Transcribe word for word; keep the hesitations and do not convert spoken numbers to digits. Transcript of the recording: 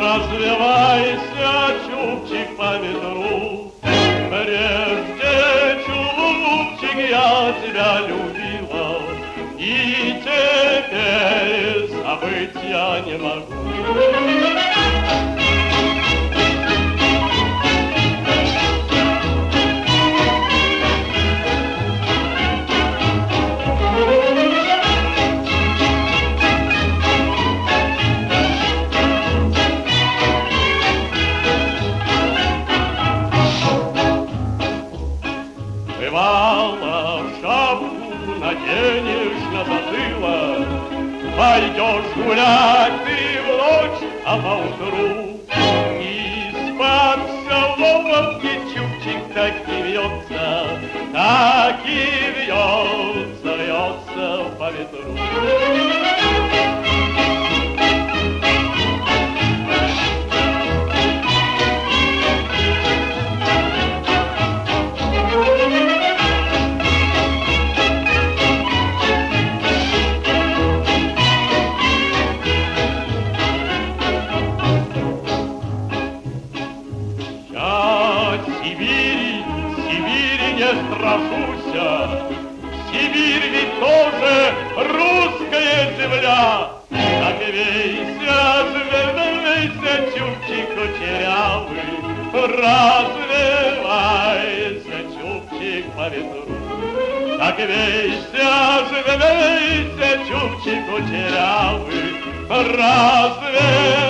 развивайся, чубчик, по ветру. Прежде, чубчик, я тебя любила, и теперь забыть я не могу. Бывало, шапку наденешь на затылок, пойдешь гулять ты в ночь, а поутру из-под соломки чубчик так и вьется, так и вьется, вьется по ветру. Сибирь, Сибирь, не страшуся, Сибирь ведь тоже русская земля. Так и вейся, вейся, чубчик кучерявый, развивайся, чубчик, по ветру. Так и вейся, вейся, чубчик кучерявый, развивайся.